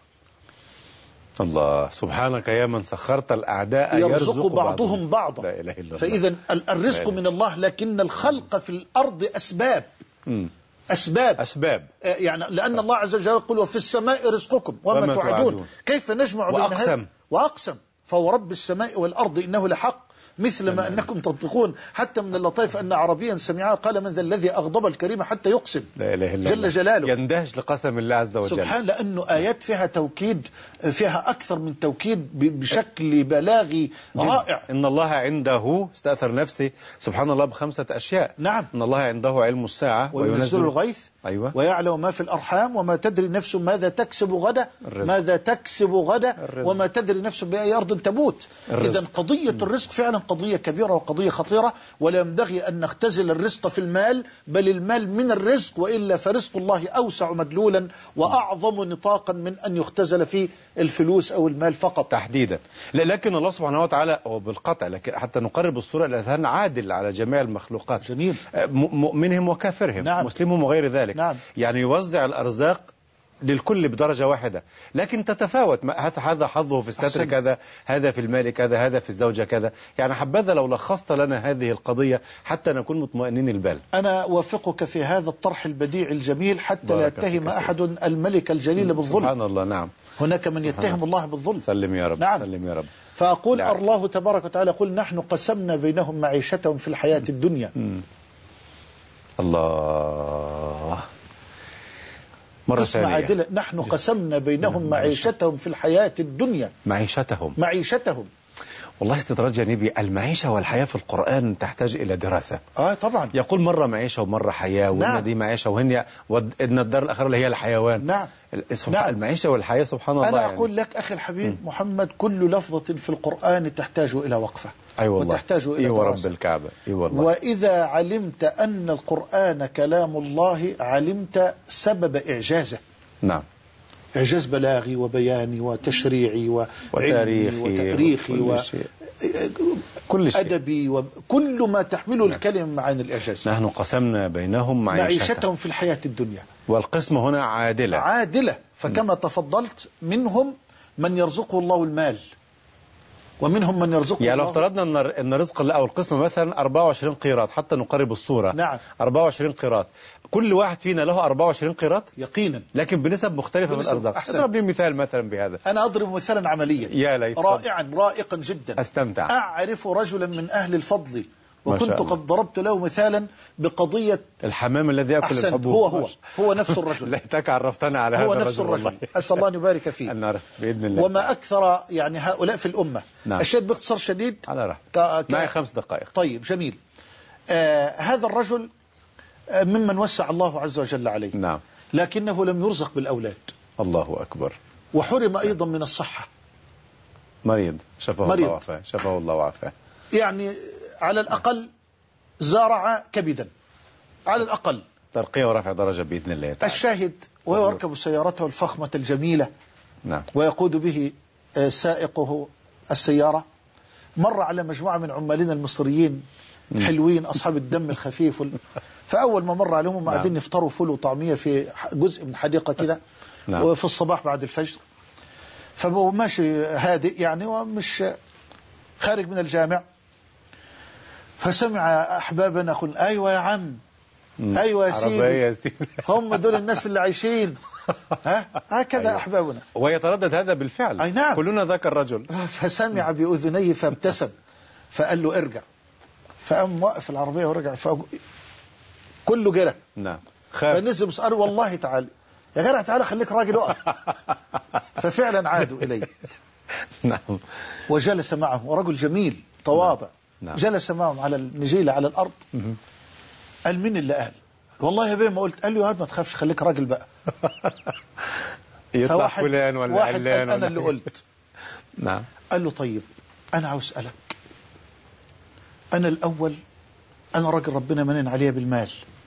Speaker 3: الله، سبحانك يا من سخرت الأعداء
Speaker 4: يرزق,
Speaker 3: يرزق
Speaker 4: بعضهم بعضا.
Speaker 3: لا إله إلا الله.
Speaker 4: فإذا الرزق من الله، لكن الخلق في الأرض أسباب. م. أسباب
Speaker 3: أسباب
Speaker 4: يعني لأن الله عز وجل يقول: وفي السماء رزقكم وما, وما توعدون. كيف نجمع بين هذا؟ وأقسم فهو رب السماء والأرض إنه لحق مثل ما أنكم تنطقون. حتى من اللطيف أن عربيا سمعها قال: من ذا الذي أغضب الكريم حتى يقسم.
Speaker 3: لا إله إلا
Speaker 4: جل
Speaker 3: الله.
Speaker 4: جلاله
Speaker 3: يندهش لقسم الله عز وجل
Speaker 4: سبحان، لأنه آيات فيها توكيد، فيها أكثر من توكيد بشكل بلاغي رائع.
Speaker 3: إن الله عنده، استأثر نفسه سبحان الله بخمسة أشياء.
Speaker 4: نعم.
Speaker 3: إن الله عنده علم الساعة
Speaker 4: وينزل الغيث.
Speaker 3: أيوة.
Speaker 4: ويعلم ما في الأرحام وما تدري نفس ماذا تكسب غدا. ماذا تكسب غدا. وما تدري نفس بأي أرض تموت. إذا قضية الرزق فعلا قضية كبيرة وقضية خطيرة، ولا ينبغي أن نختزل الرزق في المال، بل المال من الرزق، وإلا فرزق الله أوسع مدلولا وأعظم نطاقا من أن يختزل في الفلوس أو المال فقط
Speaker 3: تحديدا. لكن الله سبحانه وتعالى وبالقطع، لكن حتى نقرب الصورة الأذهان، عادل على جميع المخلوقات.
Speaker 4: جميل.
Speaker 3: مؤمنهم وكافرهم.
Speaker 4: نعم.
Speaker 3: مسلمهم وغير ذلك.
Speaker 4: نعم.
Speaker 3: يعني يوزع الأرزاق للكل بدرجة واحدة، لكن تتفاوت. هذا حظه في الستر أحسن. كذا، هذا في المال كذا، هذا في الزوجة كذا. يعني حبذا لو لخصت لنا هذه القضية حتى نكون مطمئنين البال.
Speaker 4: أنا وافقك في هذا الطرح البديع الجميل، حتى لا يتهم أحد الملك الجليل بالظلم.
Speaker 3: سبحان الله. نعم.
Speaker 4: هناك من يتهم الله بالظلم.
Speaker 3: سلم يا رب.
Speaker 4: نعم.
Speaker 3: سلم يا رب.
Speaker 4: فأقول نعم. الله تبارك وتعالى: قل نحن قسمنا بينهم معيشتهم في الحياة الدنيا. م.
Speaker 3: الله. مرة
Speaker 4: ثانية. عادلة. نحن قسمنا بينهم معيشتهم في الحياة الدنيا.
Speaker 3: معيشتهم
Speaker 4: معيشتهم
Speaker 3: والله استدراج جانبي. المعيشة والحياة في القرآن تحتاج إلى دراسة.
Speaker 4: آه طبعا.
Speaker 3: يقول مرة معيشة ومرة حياة، وإن نعم. دي معيشة وهن وإن الدار الآخرة اللي هي الحيوان.
Speaker 4: نعم.
Speaker 3: نعم. المعيشة والحياة سبحان الله.
Speaker 4: أنا
Speaker 3: يعني.
Speaker 4: أقول لك أخي الحبيب م. محمد، كل لفظة في القرآن تحتاج إلى وقفة.
Speaker 3: أي أيوة والله.
Speaker 4: وتحتاج إلى
Speaker 3: إيه
Speaker 4: دراسة.
Speaker 3: ورب الكعبة. إيه والله.
Speaker 4: وإذا علمت أن القرآن كلام الله، علمت سبب إعجازه.
Speaker 3: نعم.
Speaker 4: إعجاز بلاغي وبياني وتشريعي
Speaker 3: وتاريخي
Speaker 4: وتاريخي و...
Speaker 3: كل شيء
Speaker 4: أدبي وكل ما تحمله نعم. الكلمة معاني الإعجاز.
Speaker 3: نحن قسمنا بينهم معيشتهم,
Speaker 4: معيشتهم في الحياة الدنيا.
Speaker 3: والقسمة هنا عادلة.
Speaker 4: عادلة. فكما م. تفضلت، منهم من يرزقه الله المال، ومنهم من يرزقه
Speaker 3: يعني لو
Speaker 4: الله.
Speaker 3: افترضنا ان ان رزق الله او القسم مثلا أربعة وعشرين قيراط حتى نقرب الصوره.
Speaker 4: نعم.
Speaker 3: أربعة وعشرين قيراط، كل واحد فينا له أربعة وعشرين قيراط
Speaker 4: يقينا،
Speaker 3: لكن بنسب مختلفه من
Speaker 4: بنسب.
Speaker 3: الارزاق.
Speaker 4: أحسنت.
Speaker 3: اضرب لي مثال مثلا بهذا.
Speaker 4: أنا أضرب مثالا عمليا
Speaker 3: يا ليت.
Speaker 4: رائعا رائقا جدا.
Speaker 3: استمتع.
Speaker 4: أعرف رجلا من أهل الفضل
Speaker 3: ما شاء
Speaker 4: وكنت
Speaker 3: الله.
Speaker 4: قد ضربت له مثالا بقضية
Speaker 3: الحمام الذي ياكل
Speaker 4: أحسنت.
Speaker 3: الحبوب.
Speaker 4: هو هو هو نفس الرجل.
Speaker 3: ليتك عرفتنا على
Speaker 4: هو
Speaker 3: هذا
Speaker 4: نفس
Speaker 3: الرجل
Speaker 4: الرجل،
Speaker 3: والله.
Speaker 4: أسأل الله أن يبارك فيه.
Speaker 3: أن نعرف بإذن الله.
Speaker 4: وما أكثر يعني هؤلاء في الأمة.
Speaker 3: نعم.
Speaker 4: الشيء باختصار شديد.
Speaker 3: على راحتك.
Speaker 4: ك... ك...
Speaker 3: معي خمس دقائق.
Speaker 4: طيب جميل. آه هذا الرجل آه ممن وسع الله عز وجل عليه.
Speaker 3: نعم.
Speaker 4: لكنه لم يرزق بالأولاد.
Speaker 3: الله أكبر.
Speaker 4: وحرم أيضا من الصحة.
Speaker 3: مريض شفاه
Speaker 4: مريض.
Speaker 3: الله وعافاه. شفاه الله وعافاه.
Speaker 4: يعني على الأقل زارع كبدا على الأقل.
Speaker 3: ترقية ورفع درجة بإذن الله تعالى.
Speaker 4: الشاهد وهو يركب سيارته الفخمة الجميلة.
Speaker 3: نعم.
Speaker 4: ويقود به سائقه السيارة، مر على مجموعة من عمالين المصريين حلوين أصحاب الدم الخفيف وال... فأول ما مر عليهم قاعدين يفطروا فول وطعمية في جزء من حديقة كده.
Speaker 3: نعم.
Speaker 4: وفي الصباح بعد الفجر، فهو ماشي هادئ يعني ومش خارج من الجامع، فسمع أحبابنا يقول أيوة يا عم، أيوة يا سيدي، هم دول الناس اللي عايشين. ها هكذا. أيوة. أحبابنا.
Speaker 3: ويتردد هذا بالفعل.
Speaker 4: أي نعم.
Speaker 3: كلنا ذاك الرجل.
Speaker 4: فسمع بأذنيه فابتسم، فقال له ارجع، فقام وقف العربية ورجع، كله جرى.
Speaker 3: نعم.
Speaker 4: فنزل قال والله تعالى يا جدع تعالى خليك راجل وقف. ففعلا عادوا إليه.
Speaker 3: نعم.
Speaker 4: وجلس معه، ورجل جميل تواضع.
Speaker 3: نعم.
Speaker 4: جلس معهم على النجيلة على الأرض. قال مين اللي قال؟ والله يا بيه ما قلت. قال له يا واد ما تخافش خليك راجل بقى.
Speaker 3: يطلع فلان ولا
Speaker 4: واحد
Speaker 3: علان
Speaker 4: قال أنا اللي قلت.
Speaker 3: نعم.
Speaker 4: قال له طيب أنا عاوز أسألك، أنا الأول أنا راجل ربنا منن عليا بالمال،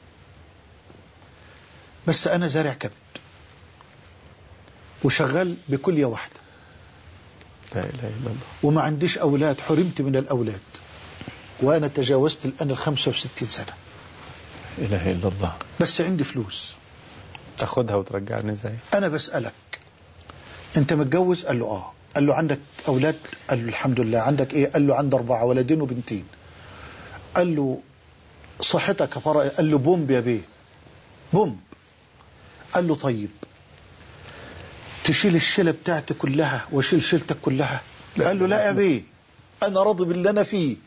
Speaker 4: بس أنا زارع كبد وشغال بكلية واحدة،
Speaker 3: لا إله إلا الله،
Speaker 4: وما عنديش أولاد، حرمت من الأولاد، وأنا تجاوزت الآن الخمسة وستين سنة.
Speaker 3: لا إله إلا الله.
Speaker 4: بس عندي فلوس
Speaker 3: تاخدها وترجعني زي.
Speaker 4: أنا بسألك أنت متجوز؟ قال له آه. قال له عندك أولاد؟ قال له الحمد لله. عندك إيه؟ قال له عندي أربعة، ولدين وبنتين. قال له صحتك فرق؟ قال له بومب يا بيه، بومب. قال له طيب تشيل الشيلة بتاعتي كلها وشيل شيلتك كلها؟ قال له لا يا بيه أنا راضي باللي أنا فيه.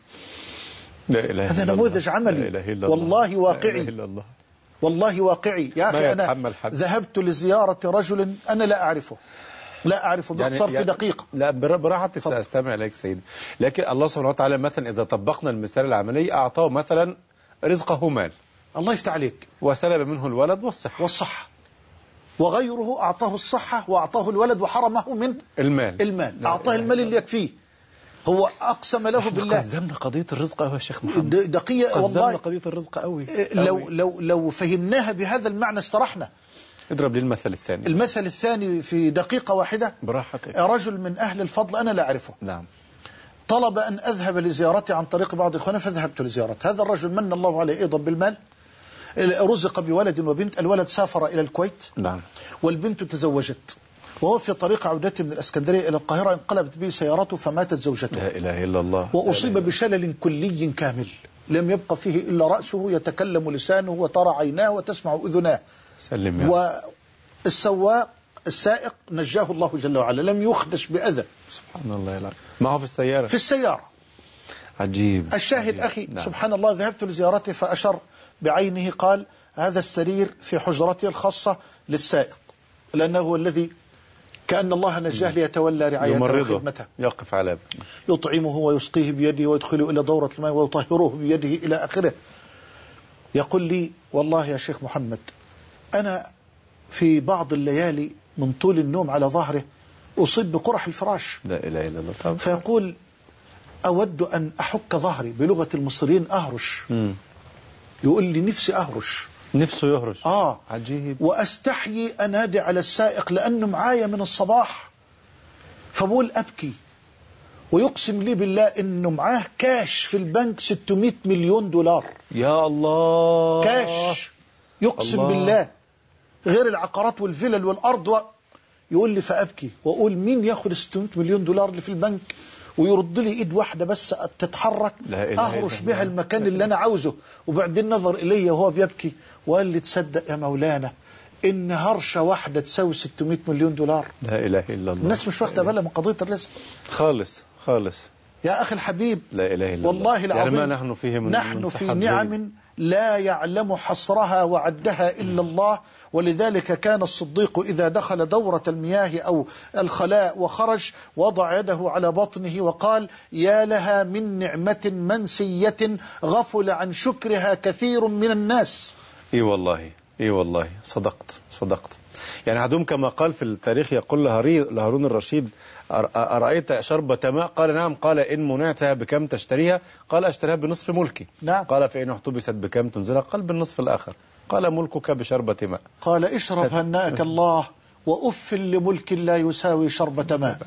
Speaker 3: لا إله إلا
Speaker 4: هذا
Speaker 3: الله.
Speaker 4: نموذج عملي.
Speaker 3: لا إله إلا الله.
Speaker 4: والله واقعي.
Speaker 3: لا إله إلا الله.
Speaker 4: والله واقعي يا أخي. أنا ذهبت لزيارة رجل أنا لا أعرفه، لا أعرفه باختصار يعني في دقيقة.
Speaker 3: لا براحتك سأستمع إليك سيدي. لكن الله سبحانه وتعالى مثلا إذا طبقنا المثال العملي أعطاه مثلا رزقه مال،
Speaker 4: الله يفتح عليك،
Speaker 3: وسلب منه الولد والصحة
Speaker 4: والصحة، وغيره أعطاه الصحة وأعطاه الولد وحرمه من
Speaker 3: المال.
Speaker 4: المال أعطاه المال اللي يكفيه. هو أقسم له بالله.
Speaker 3: قزمنا قضية الرزق أوي يا شيخ محمد.
Speaker 4: دقيقة والله.
Speaker 3: قضية الرزق أوي.
Speaker 4: لو لو لو فهمناها بهذا المعنى استرحنا.
Speaker 3: اضرب لي المثل الثاني.
Speaker 4: المثل الثاني في دقيقة واحدة.
Speaker 3: براحتك.
Speaker 4: رجل من أهل الفضل أنا لا أعرفه.
Speaker 3: نعم.
Speaker 4: طلب أن أذهب لزيارته عن طريق بعض إخوانه، فذهبت لزيارته. هذا الرجل من الله عليه أيضا بالمال، رزق بولد وبنت. الولد سافر إلى الكويت.
Speaker 3: نعم.
Speaker 4: والبنت تزوجت، وهو في طريق عودته من الأسكندرية إلى القاهرة انقلبت به سيارته فماتت زوجته.
Speaker 3: لا إله إلا الله.
Speaker 4: وأصيب بشلل كلي كامل لم يبقى فيه إلا رأسه، يتكلم لسانه وترى عيناه وتسمع أذناه.
Speaker 3: سلم يا.
Speaker 4: والسواق السائق نجاه الله جل وعلا، لم يخدش بأذى.
Speaker 3: سبحان الله يلعب. معه في السيارة.
Speaker 4: في السيارة.
Speaker 3: عجيب.
Speaker 4: الشاهد
Speaker 3: عجيب.
Speaker 4: أخي.
Speaker 3: نعم.
Speaker 4: سبحان الله. ذهبت لزيارته فأشر بعينه، قال هذا السرير في حجرته الخاصة للسائق، لأنه هو الذي كأن الله نجاه ليتولى رعايته وخدمته.
Speaker 3: يقف على
Speaker 4: يطعمه ويسقيه بيده ويدخله إلى دورة الماء ويطهره بيده إلى آخره. يقول لي والله يا شيخ محمد أنا في بعض الليالي من طول النوم على ظهره أصيب بقرح الفراش.
Speaker 3: لا إله إلا الله.
Speaker 4: فيقول أود أن أحك ظهري، بلغة المصريين أهرش. م. يقول لي نفسي أهرش.
Speaker 3: نفسه يهرش.
Speaker 4: آه.
Speaker 3: عجيب.
Speaker 4: وأستحيي أنادي على السائق لأنه معايا من الصباح، فبقول أبكي، ويقسم لي بالله إنه معاه كاش في البنك ستمائة مليون دولار.
Speaker 3: يا الله.
Speaker 4: كاش. يقسم الله. بالله، غير العقارات والفلل والأرض و... يقول لي فأبكي وأقول مين ياخد ستمائة مليون دولار اللي في البنك ويرد لي إيد واحدة بس تتحرك أهرش بها المكان اللي أنا عاوزه. وبعدين نظر إلي وهو بيبكي وقال لي تصدق يا مولانا إن هرشة واحدة تساوي ستمائة مليون دولار.
Speaker 3: لا إله إلا الله.
Speaker 4: الناس مش واخدة بالها من قضية الرزق
Speaker 3: خالص خالص
Speaker 4: يا أخي الحبيب.
Speaker 3: لا إله إلا
Speaker 4: والله
Speaker 3: الله.
Speaker 4: العظيم
Speaker 3: يعني ما نحن فيه من
Speaker 4: نحن
Speaker 3: من
Speaker 4: في نعم
Speaker 3: زي.
Speaker 4: لا يعلم حصرها وعدها إلا الله. ولذلك كان الصديق إذا دخل دورة المياه أو الخلاء وخرج وضع يده على بطنه وقال يا لها من نعمة منسية غفل عن شكرها كثير من الناس.
Speaker 3: إي والله إي والله صدقت صدقت. يعني عدوم كما قال في التاريخ يقول لهارون الرشيد أرأيت شربة ماء؟ قال نعم. قال إن منعتها بكم تشتريها؟ قال أشتريها بنصف ملكي.
Speaker 4: نعم.
Speaker 3: قال فإن احتبست بكم تنزلها؟ قال بالنصف الآخر. قال ملكك بشربة ماء.
Speaker 4: قال اشرب هناك الله وأف لملك لا يساوي شربة ماء.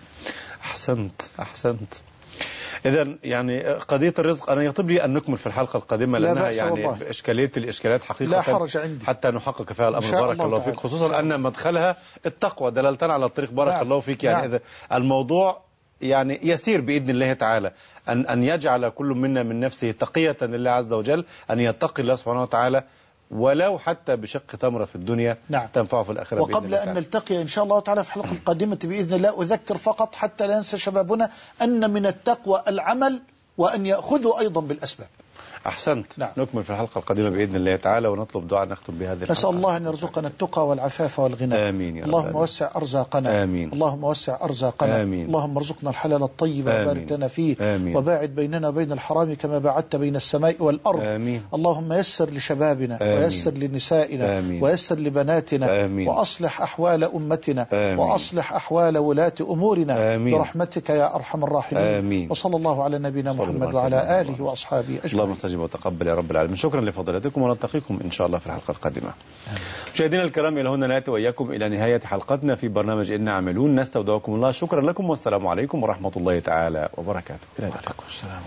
Speaker 3: أحسنت أحسنت. إذا يعني قضية الرزق أنا يطيب لي أن نكمل في الحلقة القادمة لأنها يعني
Speaker 4: والله.
Speaker 3: إشكالية الإشكالات حقيقة
Speaker 4: لا حرج عندي
Speaker 3: حتى نحقق فيها الأمر. بارك الله, الله فيك. خصوصا أن مدخلها التقوى دلالتنا على الطريق. بارك
Speaker 4: نعم.
Speaker 3: الله فيك. يعني
Speaker 4: نعم.
Speaker 3: إذا الموضوع يعني يسير بإذن الله تعالى أن أن يجعل كل منا من نفسه تقية لله عز وجل، أن يتقي الله سبحانه وتعالى ولو حتى بشق تمرة في الدنيا. نعم. تنفعه في الآخرة.
Speaker 4: وقبل أن نلتقي إن شاء الله تعالى في الحلقة القادمة بإذن الله أذكر فقط حتى لا ينسى شبابنا أن من التقوى العمل وأن يأخذوا أيضا بالأسباب.
Speaker 3: أحسنت.
Speaker 4: نعم.
Speaker 3: نكمل في الحلقة القادمة بإذن الله تعالى ونطلب دعاء نختم بهذه الحلقة.
Speaker 4: نسأل الله أن يرزقنا التقى والعفاف والغنى.
Speaker 3: آمين يا رب.
Speaker 4: اللهم وسع أرزاقنا.
Speaker 3: آمين.
Speaker 4: اللهم وسع أرزاقنا.
Speaker 3: آمين.
Speaker 4: اللهم ارزقنا الحلال الطيب وبارك لنا فيه.
Speaker 3: آمين.
Speaker 4: وباعد بيننا وبين الحرام كما باعدت بين السماء والأرض.
Speaker 3: آمين.
Speaker 4: اللهم يسر لشبابنا. آمين. ويسر لنسائنا.
Speaker 3: آمين.
Speaker 4: ويسر لبناتنا.
Speaker 3: آمين.
Speaker 4: وأصلح أحوال أمتنا.
Speaker 3: آمين.
Speaker 4: وأصلح أحوال ولاة أمورنا.
Speaker 3: آمين.
Speaker 4: برحمتك يا أرحم الراحمين.
Speaker 3: آمين.
Speaker 4: وصلى الله على نبينا محمد وعلى آله وأصحابه أجمعين.
Speaker 3: اللهم استجب وتقبل يا رب العالمين. شكرا لفضيلتكم ونلتقيكم إن شاء الله في الحلقة القادمة. مشاهدينا الكرام إلى هنا نأتي وإياكم إلى نهاية حلقتنا في برنامج إنا عاملون. نستودعكم الله. شكرا لكم والسلام عليكم ورحمة الله تعالى وبركاته. إلى اللقاء.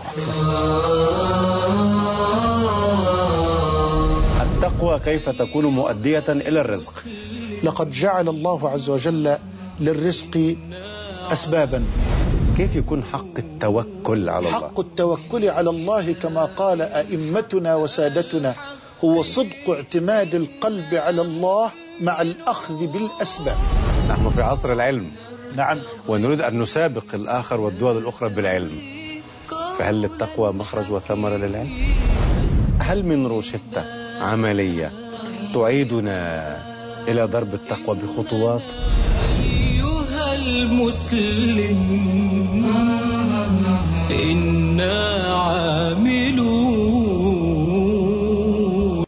Speaker 3: التقوى كيف تكون مؤدية إلى الرزق؟
Speaker 4: لقد جعل الله عز وجل للرزق أسبابا.
Speaker 3: كيف يكون حق التوكل على الله؟
Speaker 4: حق التوكل على الله كما قال أئمتنا وسادتنا هو صدق اعتماد القلب على الله مع الأخذ بالأسباب.
Speaker 3: نحن في عصر العلم.
Speaker 4: نعم.
Speaker 3: ونريد أن نسابق الآخر والدول الأخرى بالعلم. فهل للتقوى مخرج وثمرة للعلم؟ هل من روشتة عملية تعيدنا إلى ضرب التقوى بخطوات؟
Speaker 2: أيها المسلم إنا عاملون